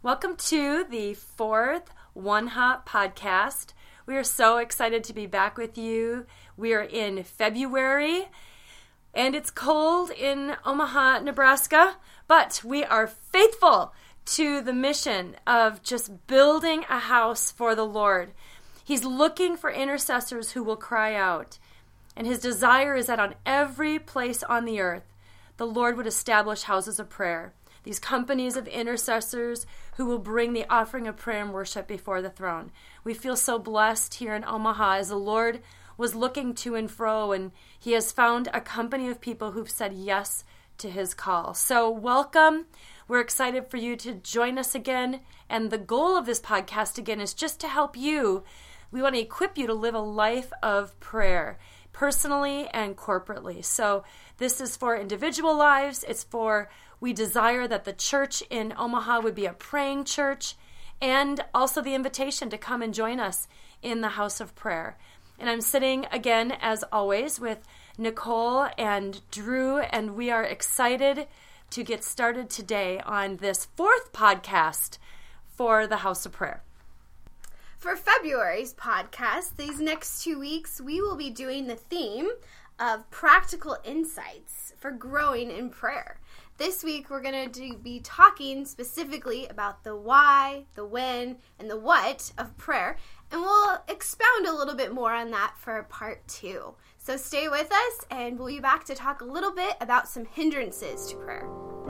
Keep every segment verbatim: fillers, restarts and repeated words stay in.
Welcome to the fourth One Hop podcast. We are so excited to be back with you. We are in February, and it's cold in Omaha, Nebraska, but we are faithful to the mission of just building a house for the Lord. He's looking for intercessors who will cry out, and his desire is that on every place on the earth, the Lord would establish houses of prayer. These companies of intercessors who will bring the offering of prayer and worship before the throne. We feel so blessed here in Omaha as the Lord was looking to and fro, and he has found a company of people who've said yes to his call. So welcome. We're excited for you to join us again, and the goal of this podcast again is just to help you. We want to equip you to live a life of prayer, personally and corporately. So this is for individual lives. It's for We desire that the church in Omaha would be a praying church, and also the invitation to come and join us in the house of prayer. And I'm sitting again, as always, with Nicole and Drew, and we are excited to get started today on this fourth podcast for the house of prayer. For February's podcast, these next two weeks, we will be doing the theme of practical insights for growing in prayer. This week, we're going to be talking specifically about the why, the when, and the what of prayer, and we'll expound a little bit more on that for part two. So stay with us, and we'll be back to talk a little bit about some hindrances to prayer.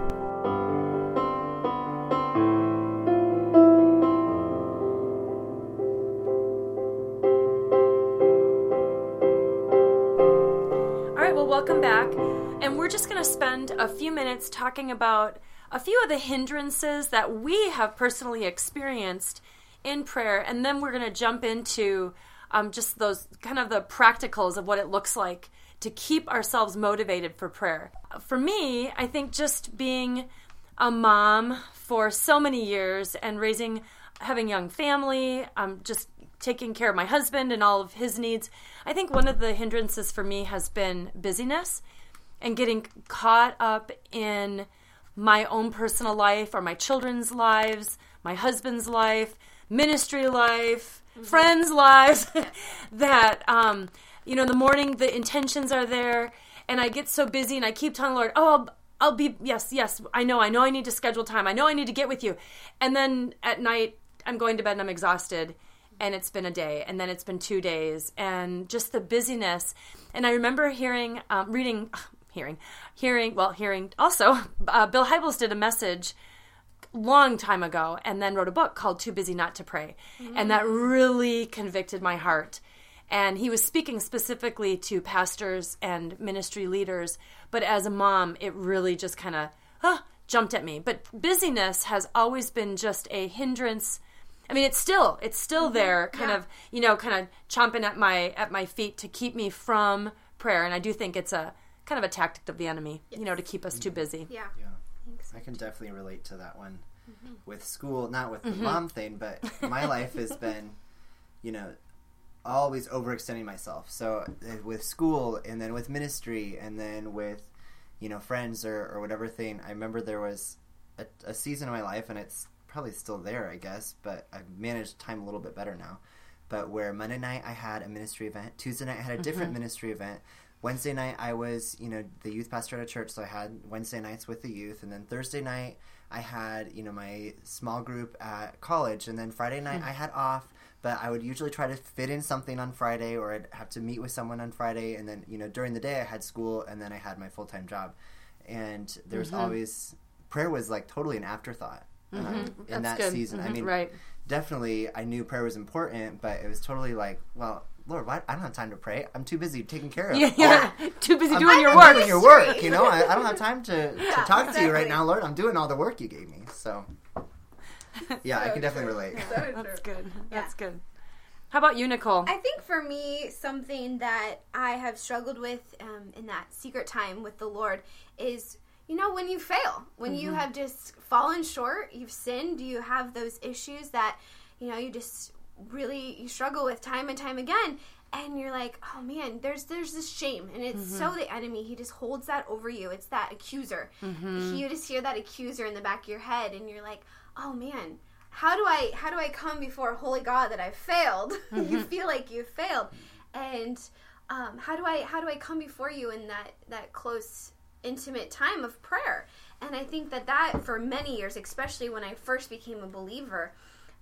All right, well, welcome back. And we're just going to spend a few minutes talking about a few of the hindrances that we have personally experienced in prayer. And then we're going to jump into um, just those kind of the practicals of what it looks like to keep ourselves motivated for prayer. For me, I think just being a mom for so many years and raising, having a young family, um, just taking care of my husband and all of his needs, I think one of the hindrances for me has been busyness. And getting caught up in my own personal life or my children's lives, my husband's life, ministry life, mm-hmm. friends' lives, that, um, you know, in the morning the intentions are there, and I get so busy and I keep telling the Lord, oh, I'll, I'll be, yes, yes, I know, I know I need to schedule time. I know I need to get with you. And then at night I'm going to bed and I'm exhausted. And it's been a day, and then it's been two days, and just the busyness. And I remember hearing, um, reading... Hearing, hearing, well, hearing also, uh, Bill Hybels did a message long time ago and then wrote a book called Too Busy Not to Pray. Mm-hmm. And that really convicted my heart. And he was speaking specifically to pastors and ministry leaders. But as a mom, it really just kind of huh, jumped at me. But busyness has always been just a hindrance. I mean, it's still, it's still mm-hmm. there, kind yeah. of, you know, kind of chomping at my, at my feet to keep me from prayer. And I do think it's a kind of a tactic of the enemy, yes. you know, to keep us too busy. Yeah. Yeah. I, I can definitely relate to that one mm-hmm. with school, not with the mm-hmm. mom thing, but my life has been, you know, always overextending myself. So uh, with school and then with ministry and then with, you know, friends or, or whatever thing, I remember there was a, a season of my life, and it's probably still there, I guess, but I've managed time a little bit better now. But where Monday night I had a ministry event, Tuesday night I had a different mm-hmm. ministry event, Wednesday night, I was, you know, the youth pastor at a church, so I had Wednesday nights with the youth. And then Thursday night, I had, you know, my small group at college. And then Friday night, mm-hmm. I had off, but I would usually try to fit in something on Friday, or I'd have to meet with someone on Friday. And then, you know, during the day, I had school, and then I had my full-time job. And there was mm-hmm. always, prayer was like totally an afterthought mm-hmm. um, in That's that good. season. Mm-hmm. I mean, right. definitely I knew prayer was important, but it was totally like, well, Lord, why? I don't have time to pray. I'm too busy taking care of yeah, yeah. Too busy I'm, doing I'm your work. doing your work, you know. I, I don't have time to, to yeah, talk exactly. to you right now, Lord. I'm doing all the work you gave me. So, yeah, so I can definitely true. relate. So That's true. good. Yeah. That's good. How about you, Nicole? I think for me, something that I have struggled with um, in that secret time with the Lord is, you know, when you fail, when mm-hmm. you have just fallen short, you've sinned, you have those issues that, you know, you just really, you struggle with time and time again. and you're like, oh man, there's there's this shame, and it's mm-hmm. so the enemy, he just holds that over you. It's that accuser. Mm-hmm. You just hear that accuser in the back of your head, and you're like, oh man, how do I how do I come before a holy God that I've failed? Mm-hmm. You feel like you've failed, and um, how do I how do I come before you in that that close, intimate time of prayer? And I think that that for many years, especially when I first became a believer,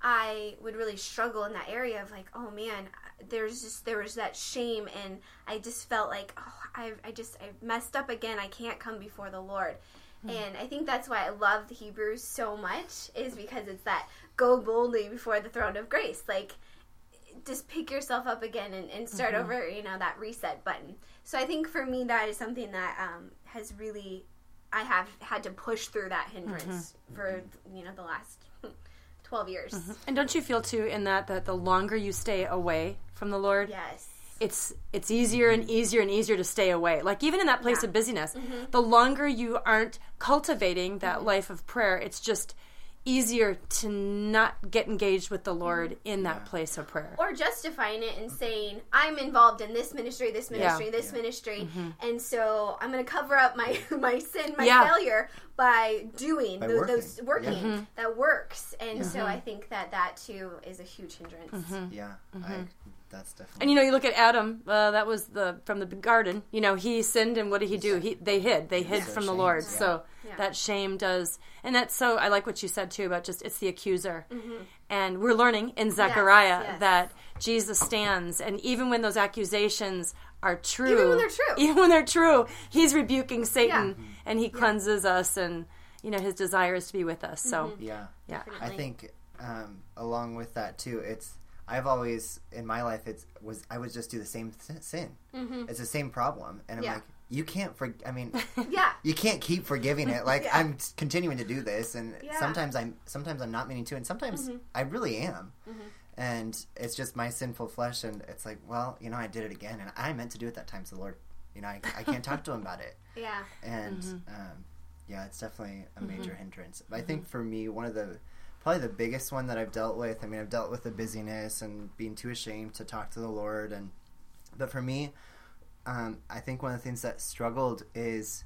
I would really struggle in that area of like, oh man, there's just there was that shame, and I just felt like, oh, I I just I messed up again. I can't come before the Lord. Mm-hmm. And I think that's why I love the Hebrews so much, is because it's that go boldly before the throne of grace. Like, just pick yourself up again and, and start mm-hmm. over, you know, that reset button. So I think for me that is something that um, has really, I have had to push through that hindrance mm-hmm. for, you know, the last twelve years. Mm-hmm. And don't you feel too in that that the longer you stay away from the Lord, yes, it's it's easier and easier and easier to stay away. Like even in that place yeah. of busyness, mm-hmm. the longer you aren't cultivating that mm-hmm. life of prayer, it's just easier to not get engaged with the Lord in that yeah. place of prayer. Or justifying it and saying, I'm involved in this ministry, this ministry, yeah. this yeah. ministry, mm-hmm. and so I'm going to cover up my, my sin, my yeah. failure by doing by those working, those working yeah. mm-hmm. that works. And mm-hmm. so I think that that too is a huge hindrance. Mm-hmm. Yeah, mm-hmm. I, that's definitely. And you know, you look at Adam. Uh, that was the from the garden. You know, he sinned, and what did he do? He they hid. They hid so from the shamed, Lord. yeah. So yeah. that shame does, and that's so. I like what you said too about just it's the accuser, mm-hmm. and we're learning in Zechariah yes, yes. that Jesus stands, and even when those accusations are true, even when they're true, even when they're true, he's rebuking Satan, yeah. and he yeah. cleanses us, and you know his desire is to be with us. So mm-hmm. yeah, yeah, Definitely. I think um, along with that too, it's. I've always, in my life, it's was I would just do the same sin. Mm-hmm. It's the same problem. And I'm yeah. like, you can't, for, I mean, yeah. you can't keep forgiving it. Like, yeah. I'm continuing to do this, and yeah. sometimes I'm sometimes I'm not meaning to, and sometimes mm-hmm. I really am. Mm-hmm. And it's just my sinful flesh, and it's like, well, you know, I did it again, and I meant to do it that time, so the Lord, you know, I, I can't talk to him about it. Yeah. And, mm-hmm. um, yeah, it's definitely a mm-hmm. major hindrance. But I think for me, one of the... Probably the biggest one that I've dealt with. I mean, I've dealt with the busyness and being too ashamed to talk to the Lord. And but for me, um, I think one of the things that struggled is,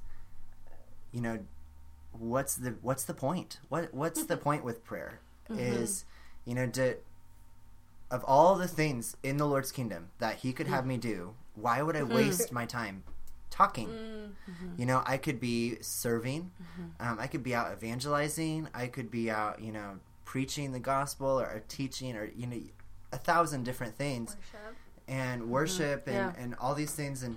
you know, what's the what's the point? What what's the point with prayer? Mm-hmm. Is, you know, to, of all the things in the Lord's kingdom that He could have me do, why would I waste my time talking? Mm-hmm. You know, I could be serving, mm-hmm. um, I could be out evangelizing, I could be out, you know, preaching the gospel or, or teaching, or, you know, a thousand different things. Worship. And worship mm-hmm. and, yeah. and all these things. And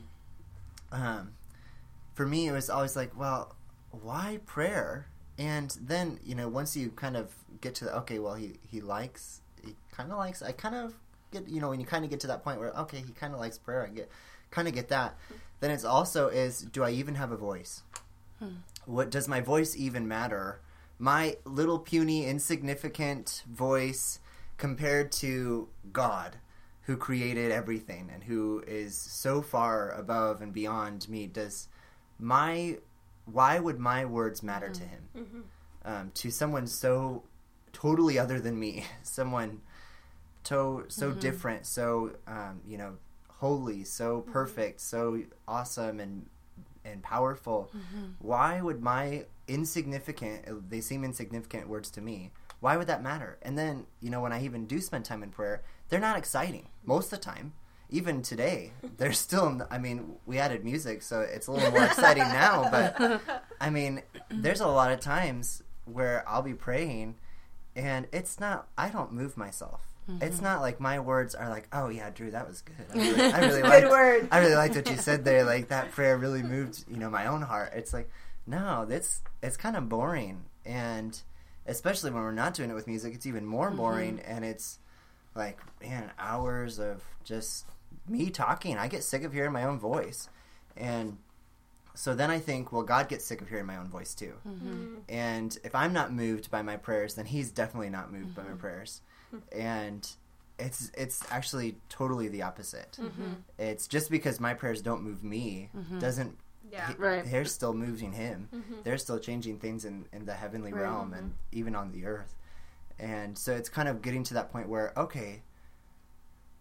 um, for me, it was always like, well, why prayer? And then, you know, once you kind of get to the, okay, well, he, he likes, he kind of likes, I kind of get, you know, when you kind of get to that point where, okay, he kind of likes prayer, I get, kind of get that. Then it's also is, do I even have a voice? Hmm. What does my voice even matter? My little puny, insignificant voice compared to God, who created everything and who is so far above and beyond me. Does my why would my words matter mm-hmm. to Him? Mm-hmm. Um, to someone so totally other than me, someone to, so mm-hmm. different, so um, you know. holy, so perfect, so awesome and and powerful. Mm-hmm. Why would my insignificant, they seem insignificant words to me, why would that matter? And then, you know, when I even do spend time in prayer, they're not exciting most of the time. Even today, they're still, I mean, we added music, so it's a little more exciting now, but I mean, there's a lot of times where I'll be praying and it's not, I don't move myself. Mm-hmm. It's not like my words are like, oh yeah, Drew, that was good. I really, I really good liked, word. I really liked what you said there. Like that prayer really moved, you know, my own heart. It's like, no, that's it's kind of boring, and especially when we're not doing it with music, it's even more boring. Mm-hmm. And it's like, man, hours of just me talking. I get sick of hearing my own voice, and so then I think, well, God gets sick of hearing my own voice too. Mm-hmm. And if I'm not moved by my prayers, then He's definitely not moved mm-hmm. by my prayers. And it's it's actually totally the opposite. Mm-hmm. It's just because my prayers don't move me mm-hmm. doesn't yeah. he, right. they're still moving Him. Mm-hmm. They're still changing things in, in the heavenly right. realm mm-hmm. and even on the earth. And so it's kind of getting to that point where, okay,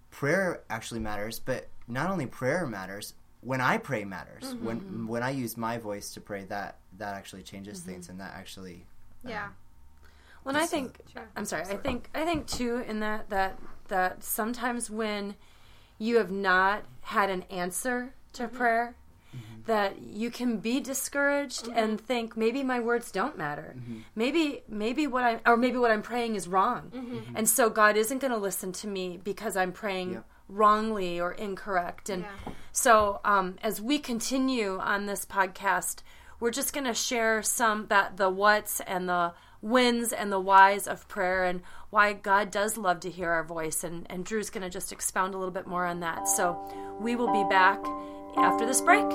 prayer actually matters, but not only prayer matters, when I pray matters. Mm-hmm. When when I use my voice to pray, that that actually changes mm-hmm. things, and that actually um, yeah. When I think, sure. I'm sorry, sorry, I think I think too in that that that sometimes when you have not had an answer to mm-hmm. prayer, mm-hmm. that you can be discouraged mm-hmm. and think maybe my words don't matter. Mm-hmm. Maybe maybe what I or maybe what I'm praying is wrong, mm-hmm. and so God isn't going to listen to me because I'm praying yep. wrongly or incorrect. And yeah. so um, as we continue on this podcast, we're just going to share some that the whats and the wins and the whys of prayer and why God does love to hear our voice. And, and Drew's going to just expound a little bit more on that. So we will be back after this break.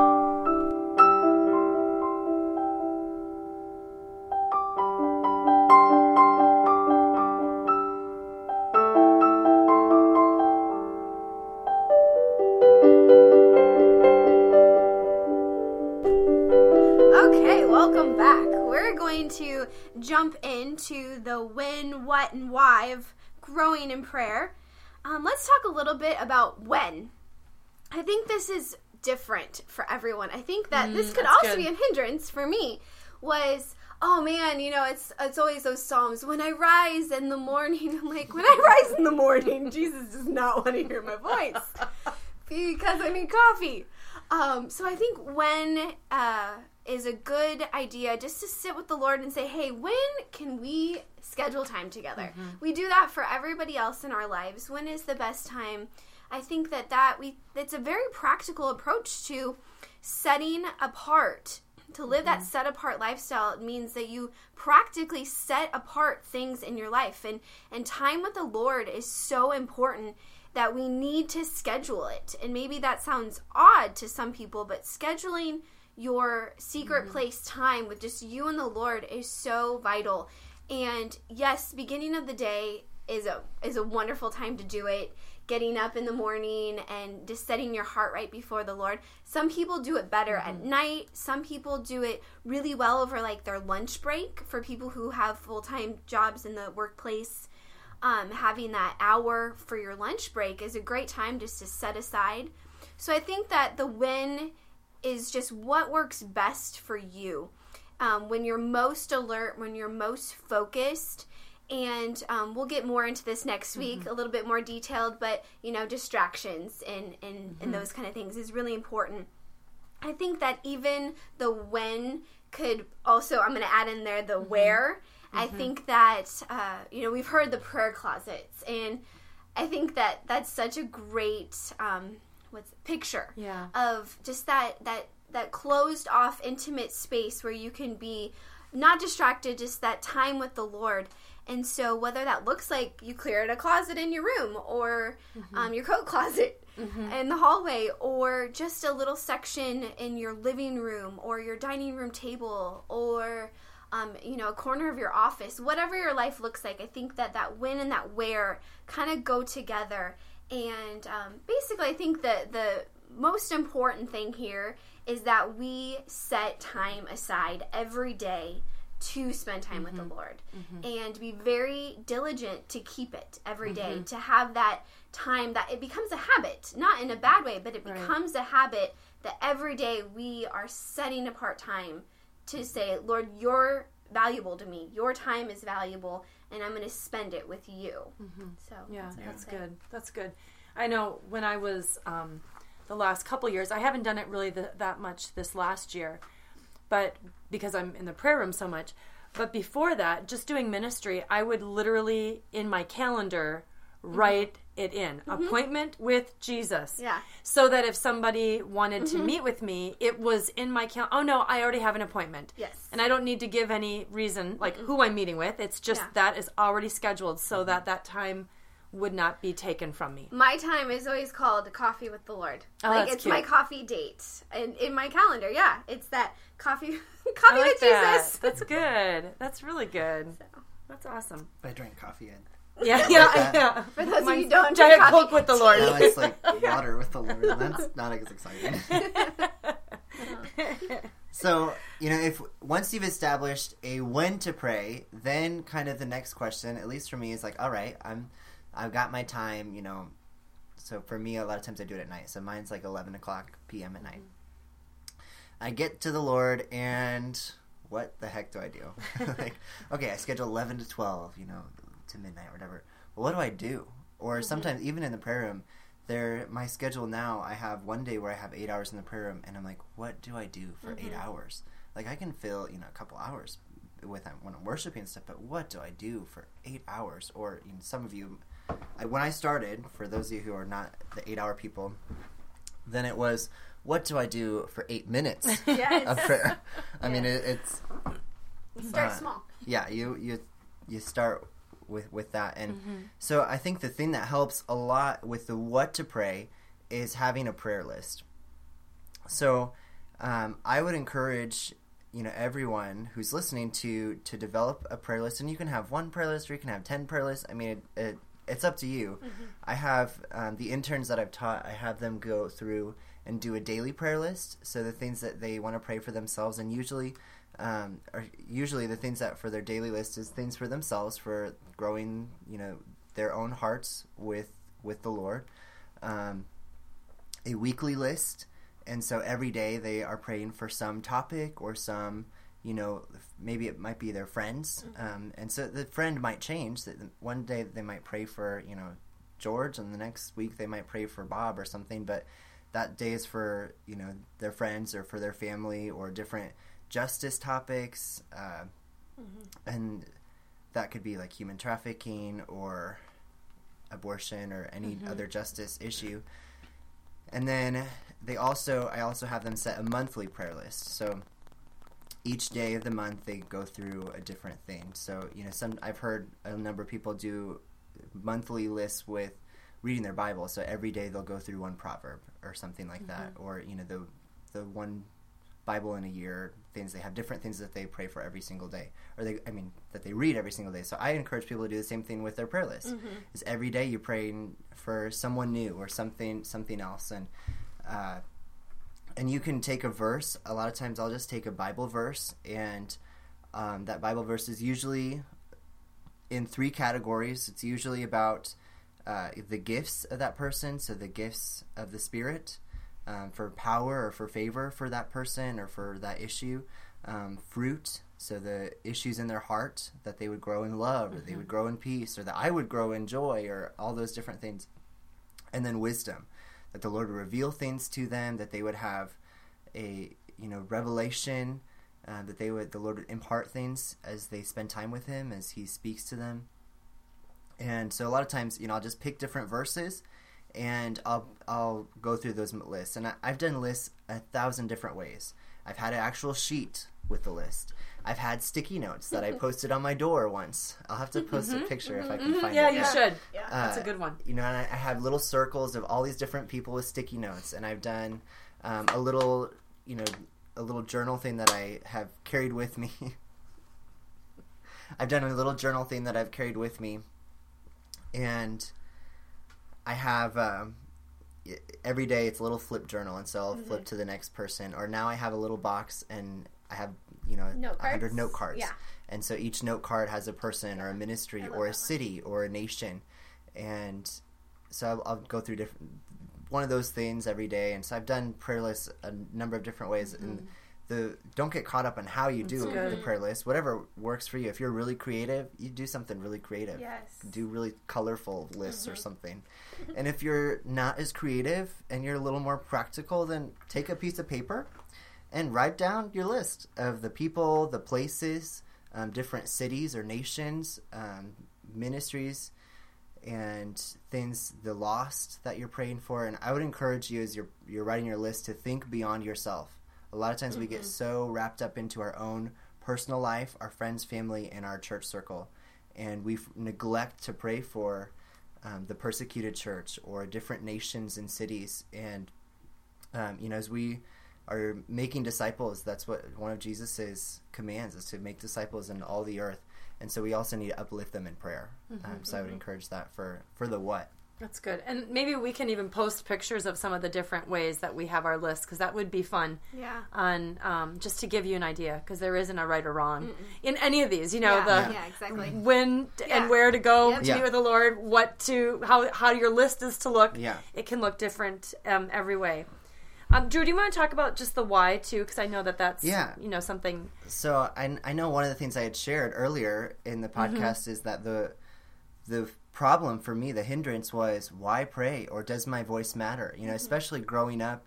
Welcome back. We're going to jump into the when, what, and why of growing in prayer. Um, let's talk a little bit about when. I think this is different for everyone. I think that mm, this could also good. be a hindrance for me. Was, oh man, you know, it's it's always those Psalms. When I rise in the morning, I'm like, when I rise in the morning, Jesus does not want to hear my voice because I need coffee. Um, so I think when... Uh, is a good idea just to sit with the Lord and say, hey, when can we schedule time together? Mm-hmm. We do that for everybody else in our lives. When is the best time? I think that, that we it's a very practical approach to setting apart. To live mm-hmm. that set-apart lifestyle, it means that you practically set apart things in your life. And, and time with the Lord is so important that we need to schedule it. And maybe that sounds odd to some people, but scheduling your secret mm-hmm. place time with just you and the Lord is so vital. And yes, beginning of the day is a is a wonderful time to do it. Getting up in the morning and just setting your heart right before the Lord. Some people do it better mm-hmm. at night. Some people do it really well over like their lunch break. For people who have full-time jobs in the workplace, um, having that hour for your lunch break is a great time just to set aside. So I think that the when is just what works best for you. Um, when you're most alert, when you're most focused, and um, we'll get more into this next week, mm-hmm. a little bit more detailed, but, you know, distractions and, and, mm-hmm. and those kind of things is really important. I think that even the when could also, I'm going to add in there the mm-hmm. where. Mm-hmm. I think that, uh, you know, we've heard the prayer closets, and I think that that's such a great... Um, What's picture yeah. of just that that that closed off intimate space where you can be not distracted, just that time with the Lord. And so whether that looks like you cleared a closet in your room or mm-hmm. um, your coat closet mm-hmm. in the hallway, or just a little section in your living room or your dining room table, or um, you know, a corner of your office, whatever your life looks like, I think that that when and that where kind of go together. And um, basically, I think that the most important thing here is that we set time aside every day to spend time mm-hmm. with the Lord mm-hmm. and be very diligent to keep it every day, mm-hmm. to have that time that it becomes a habit, not in a bad way, but it right. becomes a habit that every day we are setting apart time to say, Lord, you're valuable to me. Your time is valuable, and I'm going to spend it with you. Mm-hmm. So yeah, that's, that's good. That's good. I know when I was um, the last couple years, I haven't done it really the, that much this last year, but because I'm in the prayer room so much. But before that, just doing ministry, I would literally in my calendar write mm-hmm. it in. Mm-hmm. Appointment with Jesus. Yeah. So that if somebody wanted mm-hmm. to meet with me, it was in my calendar. Oh, no, I already have an appointment. Yes. And I don't need to give any reason, like mm-hmm. who I'm meeting with. It's just yeah. that is already scheduled so mm-hmm. that that time would not be taken from me. My time is always called Coffee with the Lord. Oh, like that's it's cute. my coffee date in, in my calendar. Yeah, it's that coffee coffee like with that. Jesus. That's good. That's really good. So. That's awesome. I drink coffee in. Yeah, yeah, like yeah. For those My of you who don't giant drink Coke with the Lord. Now it's like water with the Lord. That's not as exciting. So, you know, if once you've established a when to pray, then kind of the next question, at least for me, is like, all right, I'm, I've got my time, you know, So for me, a lot of times I do it at night. So mine's like eleven o'clock p.m. at night. I get to the Lord, and what the heck do I do? Like, okay, I schedule eleven to twelve, you know, to midnight or whatever. Well, what do I do? Or mm-hmm. sometimes even in the prayer room, there, my schedule now, I have one day where I have eight hours in the prayer room, and I'm like, what do I do for mm-hmm. eight hours? Like, I can fill, you know, a couple hours with when I'm worshiping and stuff, but what do I do for eight hours? Or, you know, some of you, I, when I started, for those of you who are not the eight-hour people, then it was, what do I do for eight minutes yes. of prayer? I yeah. mean, it, it's... Start uh, small. Yeah, you, you, you start with, with that. And mm-hmm. so I think the thing that helps a lot with the what to pray is having a prayer list. So um, I would encourage... you know, everyone who's listening to to develop a prayer list, and you can have one prayer list or you can have ten prayer lists. I mean, it, it, it's up to you. Mm-hmm. I have um, the interns that I've taught, I have them go through and do a daily prayer list. So the things that they want to pray for themselves, and usually, um, or usually the things that for their daily list is things for themselves, for growing, you know, their own hearts with with the Lord. Um, a weekly list. And so every day they are praying for some topic or some, you know, maybe it might be their friends. Mm-hmm. Um, and so the friend might change. One day they might pray for, you know, George, and the next week they might pray for Bob or something. But that day is for, you know, their friends or for their family or different justice topics. Uh, mm-hmm. And that could be like human trafficking or abortion or any mm-hmm. other justice issue. And then they also, I also have them set a monthly prayer list. So each day of the month they go through a different thing. So, you know, some I've heard a number of people do monthly lists with reading their Bible. So every day they'll go through one proverb or something like mm-hmm. that. Or, you know, the the one Bible in a year, things they have different things that they pray for every single day. Or they, I mean, that they read every single day. So I encourage people to do the same thing with their prayer list. Mm-hmm. Is every day you're praying for someone new or something something else. And uh, and you can take a verse. A lot of times I'll just take a Bible verse, and um, that Bible verse is usually in three categories. It's usually about uh, the gifts of that person, so the gifts of the Spirit, um, for power or for favor for that person or for that issue. Um, fruit, so the issues in their heart, that they would grow in love, mm-hmm. or they would grow in peace, or that I would grow in joy, or all those different things. And then wisdom, that the Lord would reveal things to them, that they would have a, you know, revelation, uh, that they would, the Lord would impart things as they spend time with Him, as He speaks to them. And so a lot of times, you know, I'll just pick different verses, and I'll I'll go through those lists. And I, I've done lists a thousand different ways. I've had an actual sheet with the list. I've had sticky notes that I posted on my door once. I'll have to post mm-hmm, a picture mm-hmm, if I can find yeah, it. You Yeah, you should. Yeah, uh, that's a good one. You know, and I, I have little circles of all these different people with sticky notes, and I've done um, a little, you know, a little journal thing that I have carried with me. I've done a little journal thing that I've carried with me, and I have um, every day it's a little flip journal, and so I'll mm-hmm. flip to the next person. Or now I have a little box, and I have, you know, a hundred note cards. Yeah. And so each note card has a person or a ministry or a city or a nation. And so I'll, I'll go through different one of those things every day. And so I've done prayer lists a number of different ways. Mm-hmm. And the don't get caught up on how you do the prayer list. Whatever works for you. If you're really creative, you do something really creative. Yes. Do really colorful lists mm-hmm. or something. And if you're not as creative and you're a little more practical, then take a piece of paper and write down your list of the people, the places, um, different cities or nations, um, ministries, and things, the lost that you're praying for. And I would encourage you, as you're you're writing your list, to think beyond yourself. A lot of times mm-hmm. we get so wrapped up into our own personal life, our friends, family, and our church circle, and we f- neglect to pray for um, the persecuted church or different nations and cities. And um, you know, as we are making disciples, that's what one of Jesus' commands is, to make disciples in all the earth. And so we also need to uplift them in prayer. Mm-hmm, um, so mm-hmm. I would encourage that for, for the what. That's good. And maybe we can even post pictures of some of the different ways that we have our list, because that would be fun. Yeah. On um, just to give you an idea, because there isn't a right or wrong Mm-mm. in any of these. You know, yeah. the yeah, exactly. when yeah. and where to go yep. to yeah. meet with the Lord, what to how how your list is to look. Yeah. It can look different um, every way. Um, Drew, do you want to talk about just the why too? Because I know that that's yeah. you know something. So I I know one of the things I had shared earlier in the podcast mm-hmm. is that the the problem for me, the hindrance was, why pray, or does my voice matter? You know, especially growing up,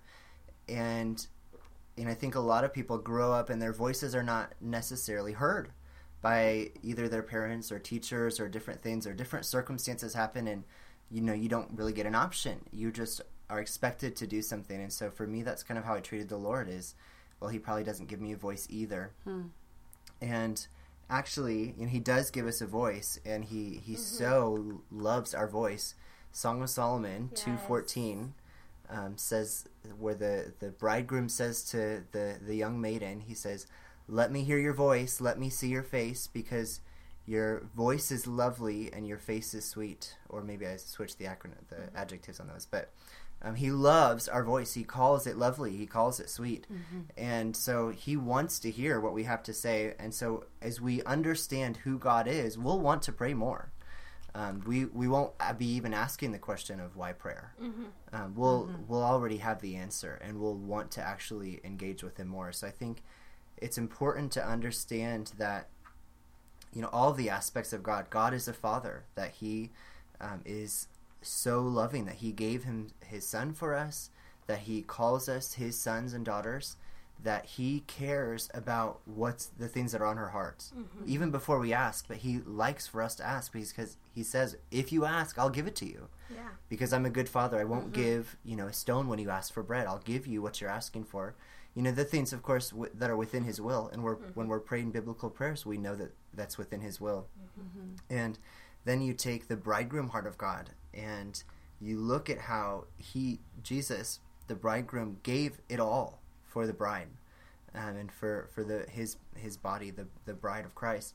and and I think a lot of people grow up and their voices are not necessarily heard by either their parents or teachers or different things, or different circumstances happen, and you know you don't really get an option. You just are expected to do something. And so for me, that's kind of how I treated the Lord is, well, he probably doesn't give me a voice either. Hmm. And actually, you know, he does give us a voice, and he, he mm-hmm. so loves our voice. Song of Solomon yes. two fourteen um, says, where the, the bridegroom says to the, the young maiden, he says, "Let me hear your voice, let me see your face, because your voice is lovely and your face is sweet." Or maybe I switched the acronym, the mm-hmm. adjectives on those. But um, he loves our voice. He calls it lovely. He calls it sweet. Mm-hmm. And so he wants to hear what we have to say. And so as we understand who God is, we'll want to pray more. Um, we, we won't be even asking the question of why prayer. Mm-hmm. Um, we'll mm-hmm. we'll already have the answer, and we'll want to actually engage with him more. So I think it's important to understand that, you know, all the aspects of God. God is a father, that he um, is so loving, that he gave him his son for us, that he calls us his sons and daughters, that he cares about what's the things that are on our hearts, mm-hmm. even before we ask. But he likes for us to ask, because he says, if you ask, I'll give it to you. Yeah. Because I'm a good father. I won't mm-hmm. give, you know, a stone when you ask for bread. I'll give you what you're asking for. You know, the things, of course, w- that are within his will. And we're, mm-hmm. when we're praying biblical prayers, we know that that's within his will. Mm-hmm. And then you take the bridegroom heart of God, and you look at how he, Jesus, the bridegroom, gave it all for the bride, um, and for, for the his his body, the, the bride of Christ.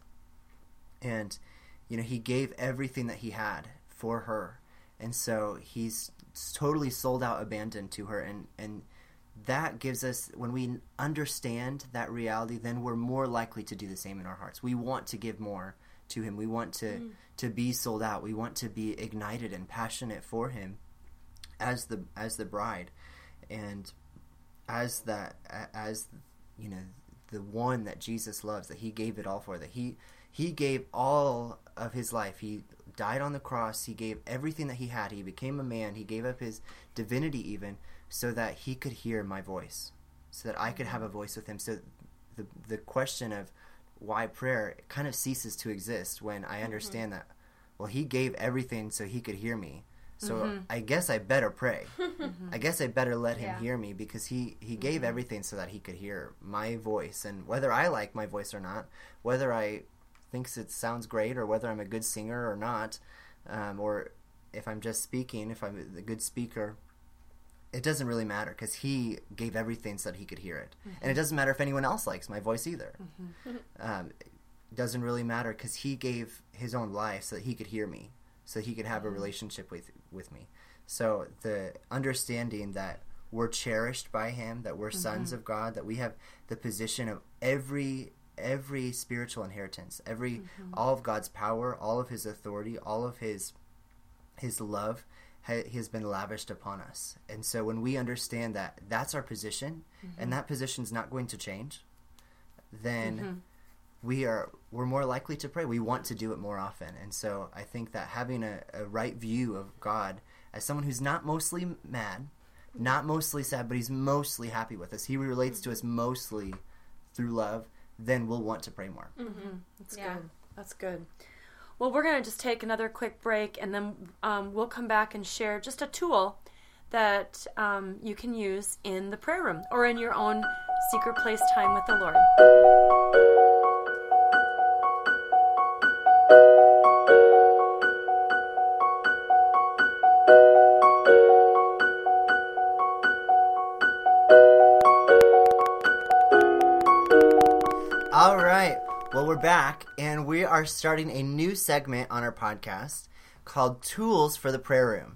And, you know, he gave everything that he had for her. And so he's totally sold out, abandoned to her. And, and that gives us, when we understand that reality, then we're more likely to do the same in our hearts. We want to give more to him. We want to, mm. to be sold out. We want to be ignited and passionate for him as the as the bride. And as that, as, you know, the one that Jesus loves, that he gave it all for, that he he gave all of his life. He died on the cross. He gave everything that he had. He became a man. He gave up his divinity even, so that he could hear my voice, so that I could have a voice with him. So the the question of why prayer kind of ceases to exist when I understand mm-hmm. that, well, he gave everything so he could hear me. So mm-hmm. I guess I better pray. Mm-hmm. I guess I better let him yeah. hear me, because he, he gave mm-hmm. everything so that he could hear my voice. And whether I like my voice or not, whether I thinks it sounds great, or whether I'm a good singer or not, um, or if I'm just speaking, if I'm a good speaker, it doesn't really matter, because he gave everything so that he could hear it. Mm-hmm. And it doesn't matter if anyone else likes my voice either. Mm-hmm. Um, it doesn't really matter, because he gave his own life so that he could hear me, so he could have a relationship with with me. So the understanding that we're cherished by him, that we're mm-hmm. sons of God, that we have the position of every every spiritual inheritance, every mm-hmm. all of God's power, all of his authority, all of his his love ha- has been lavished upon us. And so when we understand that that's our position, mm-hmm. and that position's not going to change, then mm-hmm. we are we're more likely to pray. We want to do it more often. And so I think that having a, a right view of God as someone who's not mostly mad, not mostly sad, but he's mostly happy with us, he relates to us mostly through love, then we'll want to pray more. Mm-hmm. That's yeah. good. That's good. Well, we're going to just take another quick break, and then um, we'll come back and share just a tool that um, you can use in the prayer room or in your own secret place time with the Lord. All right. Well, we're back, and we are starting a new segment on our podcast called Tools for the Prayer Room.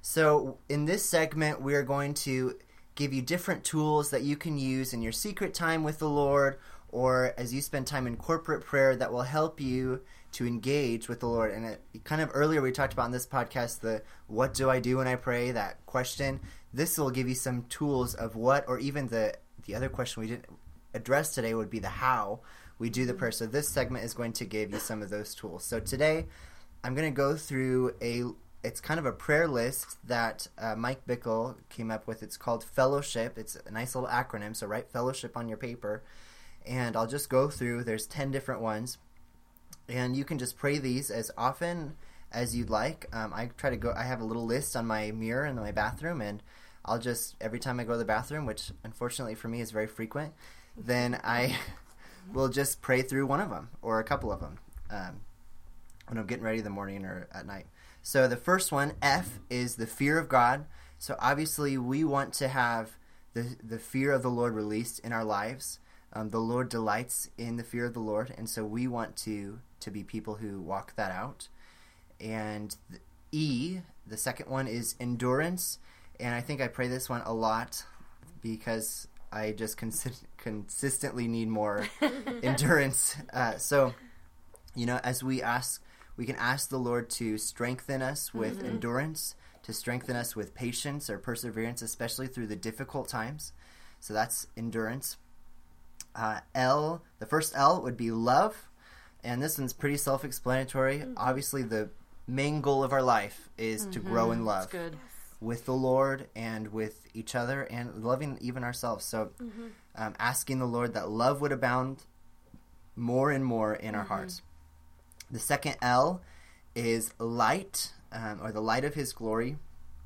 So in this segment, we are going to give you different tools that you can use in your secret time with the Lord, or as you spend time in corporate prayer, that will help you to engage with the Lord. And it, kind of earlier we talked about in this podcast, the what do I do when I pray, that question. This will give you some tools of what, or even the, the other question we didn't address today would be the how we do the prayer. So this segment is going to give you some of those tools. So today I'm going to go through a, it's kind of a prayer list that uh, Mike Bickle came up with. It's called Fellowship. It's a nice little acronym, so write Fellowship on your paper. And I'll just go through, there's ten different ones. And you can just pray these as often as you'd like. Um, I try to go, I have a little list on my mirror in my bathroom, and I'll just, every time I go to the bathroom, which unfortunately for me is very frequent, then I will just pray through one of them or a couple of them um, when I'm getting ready in the morning or at night. So the first one, F, is the fear of God. So obviously we want to have the, the fear of the Lord released in our lives. Um, the Lord delights in the fear of the Lord, and so we want to, to be people who walk that out. And the E, the second one, is endurance. And I think I pray this one a lot because I just cons- consistently need more endurance. Uh, so, you know, as we ask, we can ask the Lord to strengthen us with mm-hmm. endurance, to strengthen us with patience or perseverance, especially through the difficult times. So that's endurance. Uh, L, the first L would be love. And this one's pretty self-explanatory. Mm-hmm. Obviously, the main goal of our life is mm-hmm. to grow in love. That's good. With the Lord and with each other and loving even ourselves. So mm-hmm. um, asking the Lord that love would abound more and more in mm-hmm. our hearts. The second L is light, um, or the light of his glory.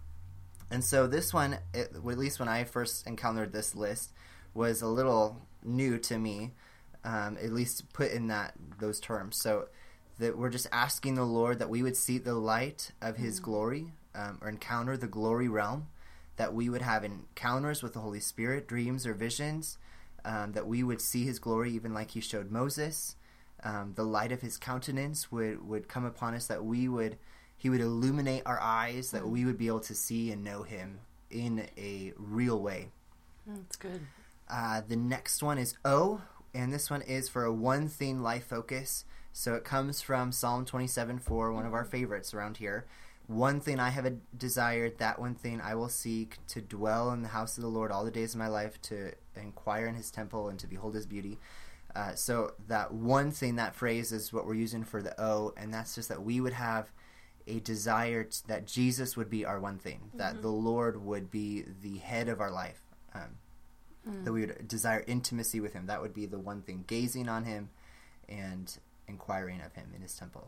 And so this one, it, at least when I first encountered this list, was a little new to me, um, at least put in that those terms. So that we're just asking the Lord that we would see the light of his mm-hmm. glory, um, or encounter the glory realm, that we would have encounters with the Holy Spirit, dreams or visions, um, that we would see his glory even like he showed Moses. Um, the light of his countenance would, would come upon us, that we would, he would illuminate our eyes, that we would be able to see and know him in a real way. That's good. Uh, the next one is O, and this one is for a one thing life focus. So it comes from Psalm twenty-seven four, one of our favorites around here. One thing I have a desired, that one thing I will seek, to dwell in the house of the Lord all the days of my life, to inquire in his temple and to behold his beauty. Uh, so that one thing, that phrase is what we're using for the O, and that's just that we would have a desire to, that Jesus would be our one thing, mm-hmm. that the Lord would be the head of our life, um, mm. that we would desire intimacy with him. That would be the one thing, gazing on him and inquiring of him in his temple.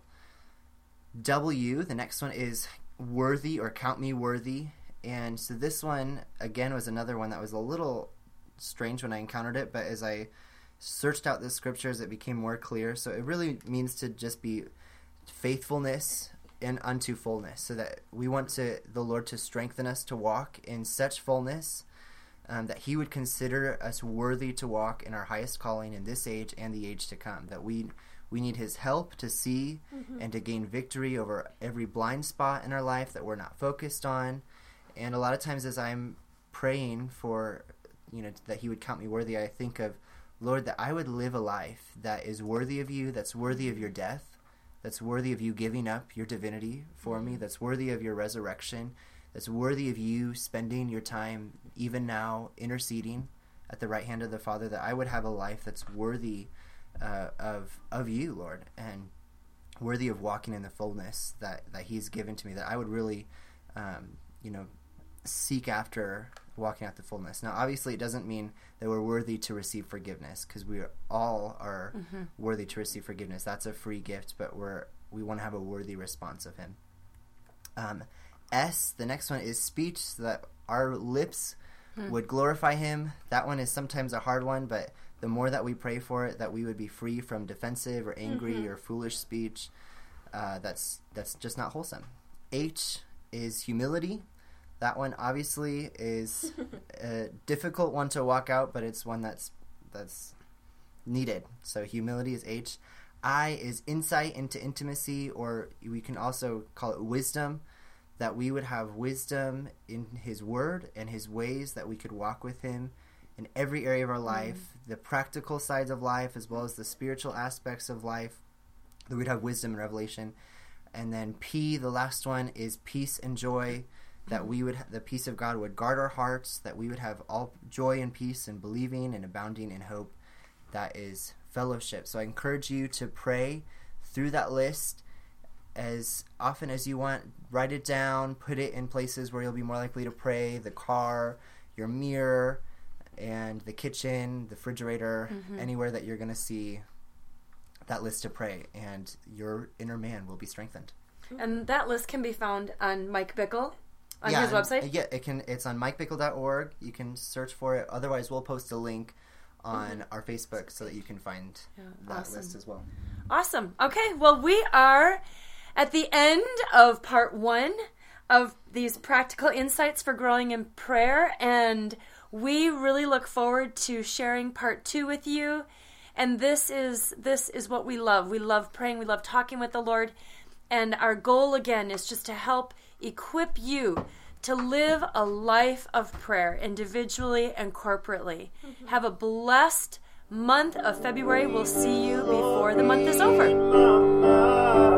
W, the next one is worthy, or count me worthy. And so this one, again, was another one that was a little strange when I encountered it, but as I searched out the scriptures, it became more clear. So it really means to just be faithfulness and unto fullness, so that we want to the Lord to strengthen us to walk in such fullness um, that he would consider us worthy to walk in our highest calling in this age and the age to come, that we we need his help to see mm-hmm. and to gain victory over every blind spot in our life that we're not focused on. And a lot of times as I'm praying for, you know, that he would count me worthy, I think of, Lord, that I would live a life that is worthy of you, that's worthy of your death, that's worthy of you giving up your divinity for me, that's worthy of your resurrection, that's worthy of you spending your time, even now, interceding at the right hand of the Father, that I would have a life that's worthy uh, of of you, Lord, and worthy of walking in the fullness that, that he's given to me, that I would really, um, you know, seek after walking out the fullness. Now, obviously, it doesn't mean that we're worthy to receive forgiveness, because we are, all are mm-hmm. worthy to receive forgiveness. That's a free gift, but we're we want to have a worthy response of him. Um, S, the next one is speech, so that our lips hmm. would glorify him. That one is sometimes a hard one, but the more that we pray for it, that we would be free from defensive or angry mm-hmm. or foolish speech, uh, that's that's just not wholesome. H is humility. That one obviously is a difficult one to walk out, but it's one that's that's needed. So humility is H. I is insight into intimacy, or we can also call it wisdom, that we would have wisdom in his word and his ways, that we could walk with him in every area of our life, mm. the practical sides of life as well as the spiritual aspects of life, that we'd have wisdom and revelation. And then P, the last one, is peace and joy, that we would, the peace of God would guard our hearts, that we would have all joy and peace and believing and abounding in hope. That is fellowship. So I encourage you to pray through that list as often as you want. Write it down, put it in places where you'll be more likely to pray, the car, your mirror, and the kitchen, the refrigerator, mm-hmm. anywhere that you're going to see that list to pray, and your inner man will be strengthened. And that list can be found on Mike Bickle, on yeah, his website? Yeah, it can. It's on mike bickle dot org. You can search for it. Otherwise, we'll post a link on mm-hmm. our Facebook so that you can find yeah, that awesome. list as well. Awesome. Okay, well, we are at the end of part one of these practical insights for growing in prayer, and we really look forward to sharing part two with you. And this is this is what we love. We love praying. We love talking with the Lord. And our goal, again, is just to help equip you to live a life of prayer individually and corporately. Mm-hmm. Have a blessed month of February. We'll see you before the month is over.